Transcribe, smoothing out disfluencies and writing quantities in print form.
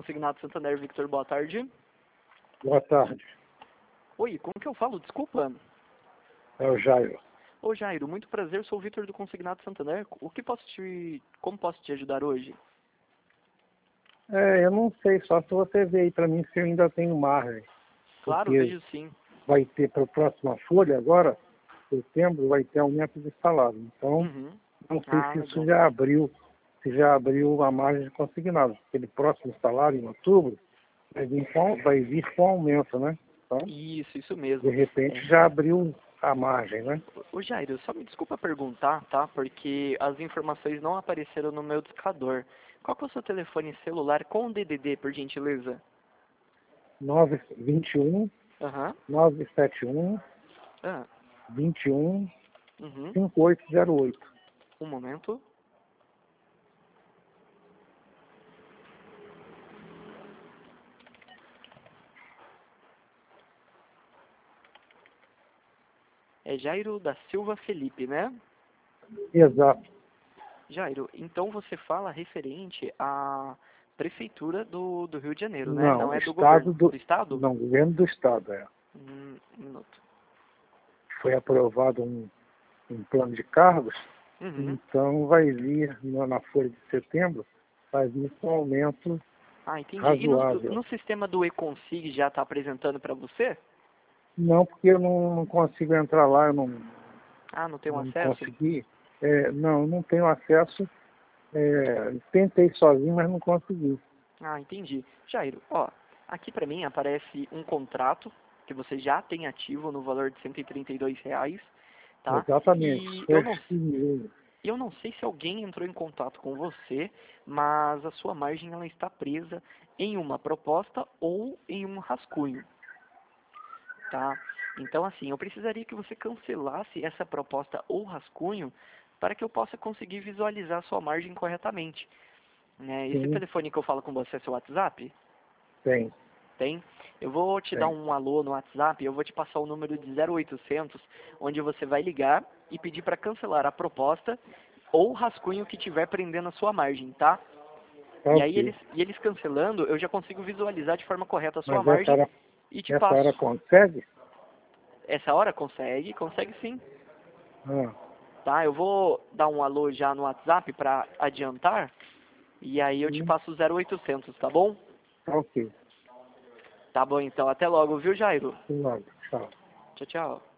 Consignado Santander, Victor, boa tarde. Boa tarde, Oi, como que eu falo? Desculpa. é o Jairo. Ô Jairo, muito prazer, sou o Victor do Consignado Santander. Como posso te ajudar hoje? Eu não sei, só se você ver aí para mim se eu ainda tenho margem. Claro, Porque vejo sim. vai ter para a próxima folha agora, setembro, vai ter aumento de salário. Então, Uhum. não sei Ah, se isso legal. já abriu a margem de consignado. Aquele próximo salário, em outubro, vai vir com aumento, né? Então, Isso de mesmo. repente, já abriu a margem, né? Ô Jairo, só me desculpa perguntar, tá? Porque as informações não apareceram no meu discador. Qual que é o seu telefone celular com DDD, por gentileza? 21 Aham. 971 Ah, 21 uhum. 5808. Um momento. É Jairo da Silva Felipe, né? Exato. Jairo, então você fala referente à prefeitura do Rio de Janeiro, né? Não, Não é do governo. estado do. Do estado? Não, governo do estado, é. Um minuto. Foi aprovado um plano de cargos, Uhum. então vai vir na folha de setembro, vai vir com um aumento Ah, entendi. E razoável. no sistema do eConsig já está apresentando para você? Não, porque eu não consigo entrar lá, eu Ah, não tem um não acesso? consegui. Não tenho acesso. Tentei sozinho, mas não consegui. Ah, entendi. Jairo, ó, aqui para mim aparece um contrato que você já tem ativo no valor de R$ 132, tá? Exatamente. E Foi assim. eu não sei se alguém entrou em contato com você, mas a sua margem ela está presa em uma proposta ou em um rascunho, tá? Então, assim, eu precisaria que você cancelasse essa proposta ou rascunho para que eu possa conseguir visualizar a sua margem corretamente, né? Esse Sim, telefone que eu falo com você é seu WhatsApp? tem. Tem? Eu vou te dar Tem. um alô no WhatsApp, eu vou te passar o número de 0800, onde você vai ligar e pedir para cancelar a proposta ou o rascunho que tiver prendendo a sua margem, tá? Tá E aí ok. eles cancelando, eu já consigo visualizar de forma correta a sua Mas essa margem hora, e te essa hora passo. consegue? Essa hora consegue? Consegue sim. Ah, Tá? Eu vou dar um alô já no WhatsApp para adiantar e aí eu te sim. passo o 0800, tá bom? Tá ok. Tá bom então, até logo, viu, Jairo? Logo. Tchau. Tchau, tchau.